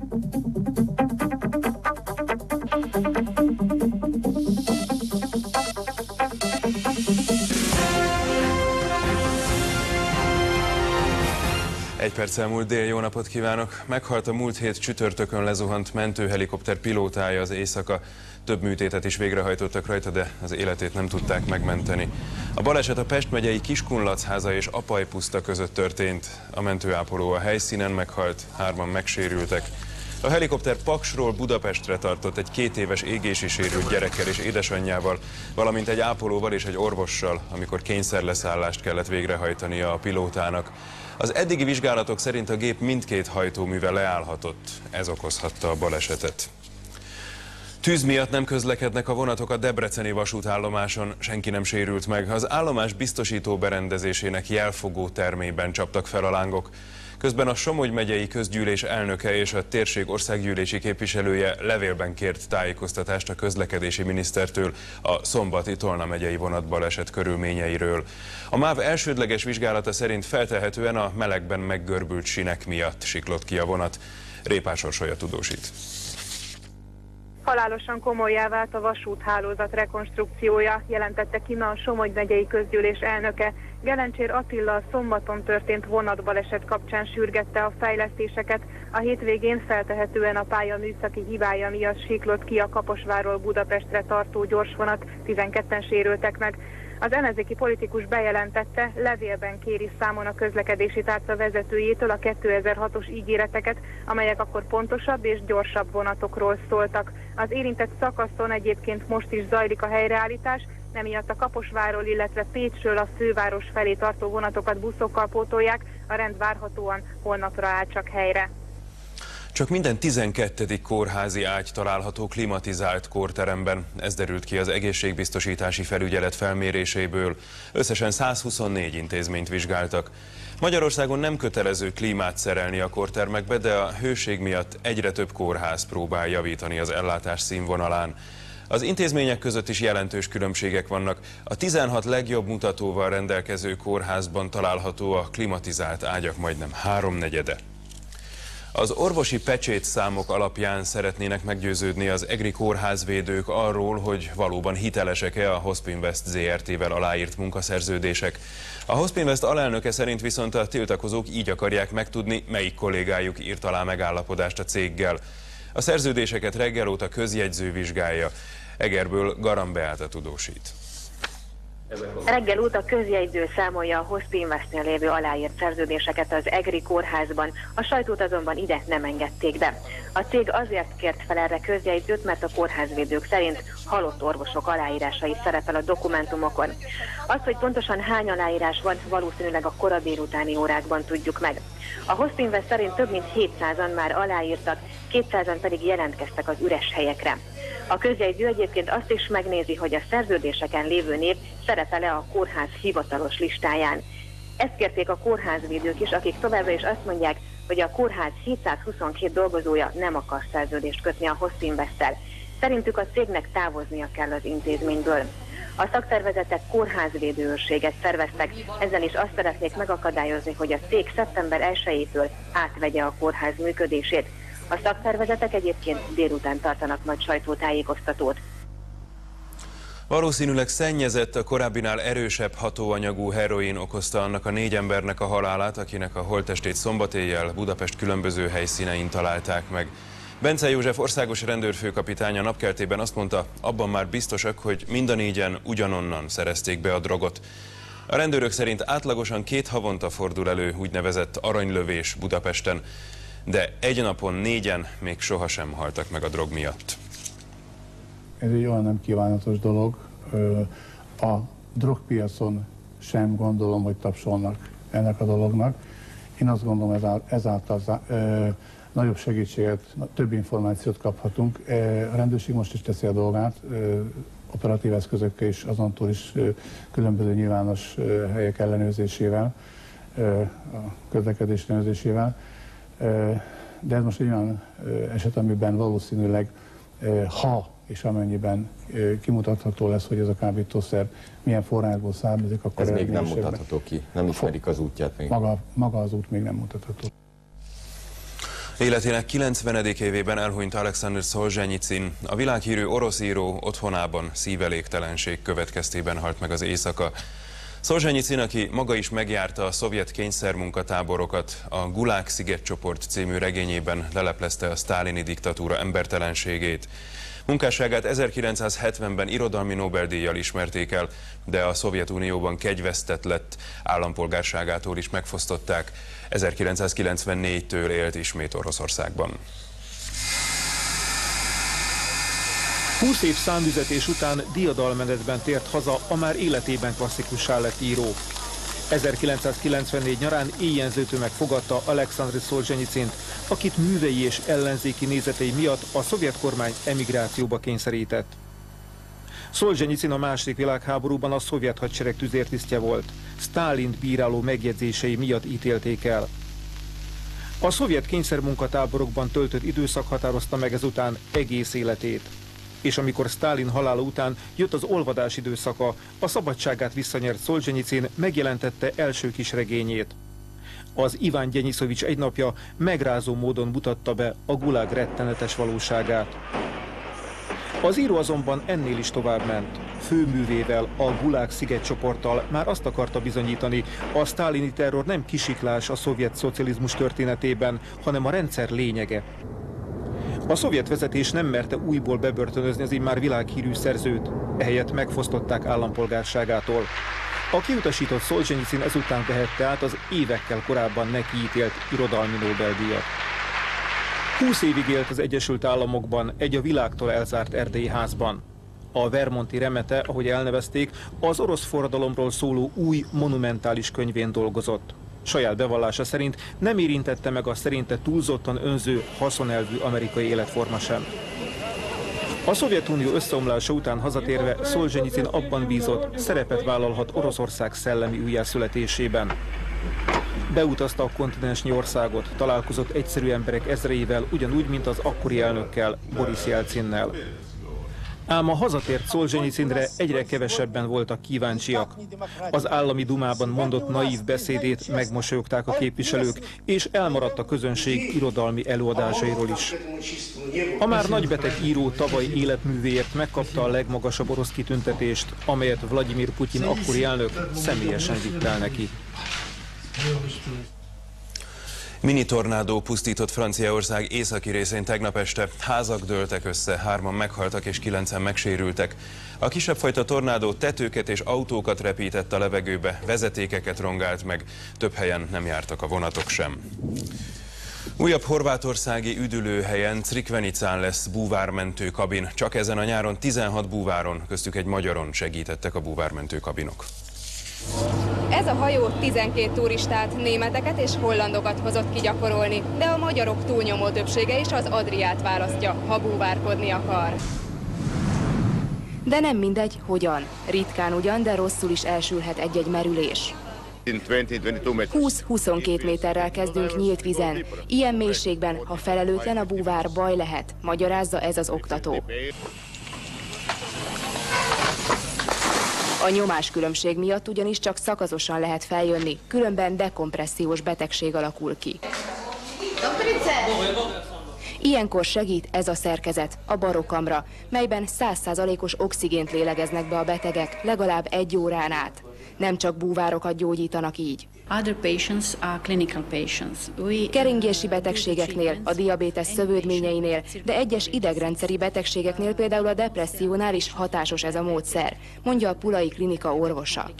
Egy perccel múlt dél, jó napot kívánok! Meghalt a múlt hét csütörtökön lezuhant mentőhelikopter pilótája az éjszaka. Több műtétet is végrehajtottak rajta, de az életét nem tudták megmenteni. A baleset a Pest megyei Kiskunlachháza és Apajpuszta között történt. A mentőápoló a helyszínen meghalt, 3-an megsérültek. A helikopter Paksról Budapestre tartott egy 2 éves égési sérült gyerekkel és édesanyjával, valamint egy ápolóval és egy orvossal, amikor kényszerleszállást kellett végrehajtania a pilótának. Az eddigi vizsgálatok szerint a gép mindkét hajtóműve leállhatott, ez okozhatta a balesetet. Tűz miatt nem közlekednek a vonatok a debreceni vasútállomáson, senki nem sérült meg. Az állomás biztosító berendezésének jelfogó termében csaptak fel a lángok. Közben a Somogy megyei közgyűlés elnöke és a térség országgyűlési képviselője levélben kért tájékoztatást a közlekedési minisztertől a szombati Tolna megyei vonatbaleset körülményeiről. A MÁV elsődleges vizsgálata szerint feltehetően a melegben meggörbült sinek miatt siklott ki a vonat. Répás Orsolya tudósít. Halálosan komollyá vált a vasúthálózat rekonstrukciója, jelentette ki ma a Somogy megyei közgyűlés elnöke. Gelencsér Attila a szombaton történt vonatbaleset kapcsán sürgette a fejlesztéseket. A hétvégén feltehetően a pálya műszaki hibája miatt siklott ki a Kaposvárról Budapestre tartó gyorsvonat, 12-en sérültek meg. Az ellenzéki politikus bejelentette, levélben kéri számon a közlekedési tárca vezetőjétől a 2006-os ígéreteket, amelyek akkor pontosabb és gyorsabb vonatokról szóltak. Az érintett szakaszon egyébként most is zajlik a helyreállítás, emiatt a Kaposvárról, illetve Pécsről a főváros felé tartó vonatokat buszokkal pótolják, a rend várhatóan holnapra áll csak helyre. Csak minden 12. kórházi ágy található klimatizált kórteremben. Ez derült ki az egészségbiztosítási felügyelet felméréséből. Összesen 124 intézményt vizsgáltak. Magyarországon nem kötelező klímát szerelni a kórtermekbe, de a hőség miatt egyre több kórház próbál javítani az ellátás színvonalán. Az intézmények között is jelentős különbségek vannak. A 16 legjobb mutatóval rendelkező kórházban található a klimatizált ágyak majdnem 3/4. Az orvosi pecsétszámok alapján szeretnének meggyőződni az EGRI kórházvédők arról, hogy valóban hitelesek-e a Hospinvest ZRT-vel aláírt munkaszerződések. A Hospinvest alelnöke szerint viszont a tiltakozók így akarják megtudni, melyik kollégájuk írt alá megállapodást a céggel. A szerződéseket reggel óta közjegyző vizsgálja. Egerből Garam Beáta tudósít. Reggel óta közjegyző számolja a Hospinvestnél lévő aláírt szerződéseket az EGRI kórházban, a sajtót azonban ide nem engedték be. A cég azért kért fel erre közjegyzőt, mert a kórházvédők szerint halott orvosok aláírásai szerepel a dokumentumokon. Azt, hogy pontosan hány aláírás van, valószínűleg a kora délutáni órákban tudjuk meg. A Hospinvest szerint több mint 700-an már aláírtak, 200-an pedig jelentkeztek az üres helyekre. A közjegyző egyébként azt is megnézi, hogy a szerződéseken lévő név szerepel-e a kórház hivatalos listáján. Ezt kérték a kórházvédők is, akik továbbra is azt mondják, hogy a kórház 722 dolgozója nem akar szerződést kötni a Hospinvesttel. Szerintük a cégnek távoznia kell az intézményből. A szakszervezetek kórházvédőőrséget szerveztek, ezzel is azt szeretnék megakadályozni, hogy a cég szeptember 1-től átvegye a kórház működését. A szakszervezetek egyébként délután tartanak majd sajtótájékoztatót. Valószínűleg szennyezett, a korábbinál erősebb hatóanyagú heroin okozta annak a 4 embernek a halálát, akinek a holttestét szombatéjjel Budapest különböző helyszínein találták meg. Bence József országos rendőrfőkapitány a napkeltében azt mondta, abban már biztosak, hogy mind a 4-en ugyanonnan szerezték be a drogot. A rendőrök szerint átlagosan 2 havonta fordul elő úgynevezett aranylövés Budapesten, de egy napon 4-en még sohasem haltak meg a drog miatt. Ez egy olyan nem kívánatos dolog. A drogpiacon sem gondolom, hogy tapsolnak ennek a dolognak. Én azt gondolom, ezáltal nagyobb segítséget, több információt kaphatunk. A rendőrség most is teszi a dolgát, operatív eszközökkel is, azontól is különböző nyilvános helyek ellenőrzésével, a közlekedés ellenőrzésével. De ez most egy olyan eset, amiben valószínűleg, ha és amennyiben kimutatható lesz, hogy ez a kábítószer milyen forrásból származik, akkor ez még nem mutatható ki, nem ismerik az útját még. Maga az út még nem mutatható. Életének 90. évében elhunyt Alexander Szolzsenyicin. A világhírű orosz író otthonában szívelégtelenség következtében halt meg az éjszaka. Szolzsenyicin, aki maga is megjárta a szovjet kényszermunkatáborokat, a Gulág szigetcsoport című regényében leleplezte a sztálini diktatúra embertelenségét. Munkásságát 1970-ben irodalmi Nobel-díjjal ismerték el, de a Szovjetunióban kegyvesztett lett, állampolgárságától is megfosztották. 1994-től élt ismét Oroszországban. 20 év számüzetés után diadalmenetben tért haza a már életében klasszikussá lett író. 1994 nyarán éjjenző tömeg fogadta Alexander Szolzsenyicint, akit művei és ellenzéki nézetei miatt a szovjet kormány emigrációba kényszerített. Szolzsenyicin a második világháborúban a szovjet hadsereg tüzértisztje volt. Sztálint bíráló megjegyzései miatt ítélték el. A szovjet kényszermunkatáborokban töltött időszak határozta meg ezután egész életét. És amikor Sztálin halála után jött az olvadás időszaka, a szabadságát visszanyert Szolzsenyicin megjelentette első kisregényét. Az Iván Gyenyiszövics egy napja megrázó módon mutatta be a Gulág rettenetes valóságát. Az író azonban ennél is tovább ment. Főművével, a Gulág szigetcsoporttal már azt akarta bizonyítani, a sztálini terror nem kisiklás a szovjet szocializmus történetében, hanem a rendszer lényege. A szovjet vezetés nem merte újból bebörtönözni az immár világhírű szerzőt, ehelyett megfosztották állampolgárságától. A kiutasított Szolzsenyicin ezután vehette át az évekkel korábban nekiítélt irodalmi Nobel-díjat. 20 évig élt az Egyesült Államokban egy a világtól elzárt erdélyi házban. A Vermonti Remete, ahogy elnevezték, az orosz forradalomról szóló új monumentális könyvén dolgozott. Saját bevallása szerint nem érintette meg a szerinte túlzottan önző, haszonelvű amerikai életforma sem. A Szovjetunió összeomlása után hazatérve Szolzsenyicin abban bízott, szerepet vállalhat Oroszország szellemi újjászületésében. Beutazta a kontinensnyi országot, találkozott egyszerű emberek ezreivel, ugyanúgy, mint az akkori elnökkel, Boris Jelcinnel. Ám a hazatért Szolzsenyicinre egyre kevesebben voltak kíváncsiak. Az állami dumában mondott naív beszédét megmosolyogták a képviselők, és elmaradt a közönség irodalmi előadásairól is. A már nagybeteg író tavaly életművéért megkapta a legmagasabb orosz kitüntetést, amelyet Vladimir Putyin akkori elnök személyesen vitt el neki. Mini tornádó pusztított Franciaország északi részén tegnap este. Házak dőltek össze, 3-an meghaltak és 9-en megsérültek. A kisebb fajta tornádó tetőket és autókat repített a levegőbe, vezetékeket rongált meg, több helyen nem jártak a vonatok sem. Újabb horvátországi üdülőhelyen, Crikvenicán lesz búvármentő kabin. Csak ezen a nyáron 16 búváron, köztük egy magyaron segítettek a búvármentő kabinok. Ez a hajó 12 turistát, németeket és hollandokat hozott ki gyakorolni, de a magyarok túlnyomó többsége is az Adriát választja, ha búvárkodni akar. De nem mindegy, hogyan. Ritkán ugyan, de rosszul is elsülhet egy-egy merülés. 20-22 méterrel kezdünk nyílt vízen. Ilyen mélységben, ha felelőtlen a búvár, baj lehet, magyarázza ez az oktató. A nyomáskülönbség miatt ugyanis csak szakazosan lehet feljönni, különben dekompressziós betegség alakul ki. Ilyenkor segít ez a szerkezet, a barokamra, melyben 100%-os oxigént lélegeznek be a betegek legalább 1 órán át. Nem csak búvárokat gyógyítanak így. Keringési betegségeknél, a diabétesz szövődményeinél, de egyes idegrendszeri betegségeknél, például a depressziónál is hatásos ez a módszer, mondja a Pulai Klinika orvosa.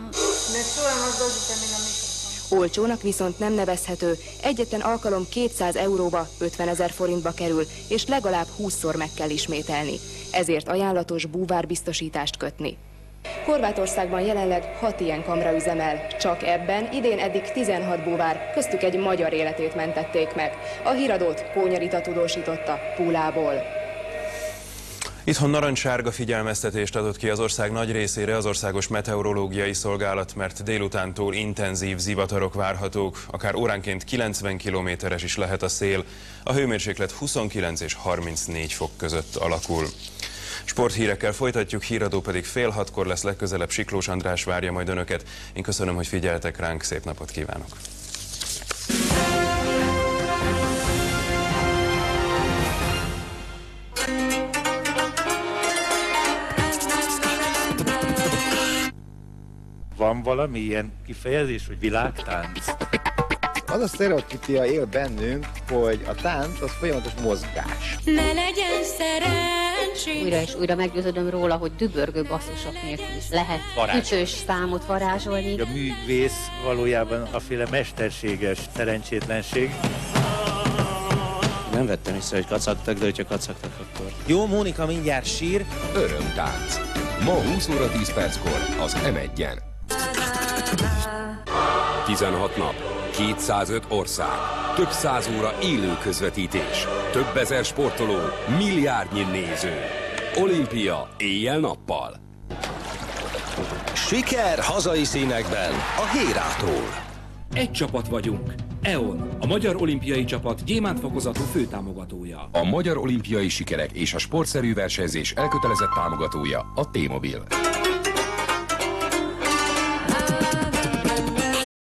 Olcsónak viszont nem nevezhető, egyetlen alkalom 200 euróba, 50 000 forintba kerül, és legalább 20-szor meg kell ismételni. Ezért ajánlatos búvárbiztosítást kötni. Horvátországban jelenleg 6 ilyen kamra üzemel. Csak ebben idén eddig 16 búvár, köztük egy magyar életét mentették meg. A híradót Kónya Rita tudósította Pulából. Itthon narancssárga figyelmeztetést adott ki az ország nagy részére az Országos Meteorológiai Szolgálat, mert délutántól intenzív zivatarok várhatók, akár óránként 90 km/h is lehet a szél. A hőmérséklet 29 és 34 fok között alakul. Sporthírekkel folytatjuk, híradó pedig 5:30 lesz legközelebb. Siklós András várja majd önöket. Én köszönöm, hogy figyeltek ránk, szép napot kívánok! Van valami ilyen kifejezés, hogy világtánc? Az a sztereotípia él bennünk, hogy a tánc az folyamatos mozgás. Ne legyen szerencsé. Újra és újra meggyőződöm róla, hogy dübörgő basszusok nélkül is lehet ütős számot varázsolni. A művész valójában aféle mesterséges szerencsétlenség. Nem vettem észre, hogy kacagtak, de hogyha kacagtak, akkor... Jó, Mónika mindjárt sír. Örömtánc. Ma 20 óra 10 perckor az M1-en. 16 nap, 205 ország, több száz óra élő közvetítés, több ezer sportoló, milliárdnyi néző. Olimpia éjjel-nappal. Siker hazai színekben a Hérától. Egy csapat vagyunk. EON, a Magyar Olimpiai Csapat gyémántfokozatú főtámogatója. A magyar olimpiai sikerek és a sportszerű versenyzés elkötelezett támogatója a T-Mobile.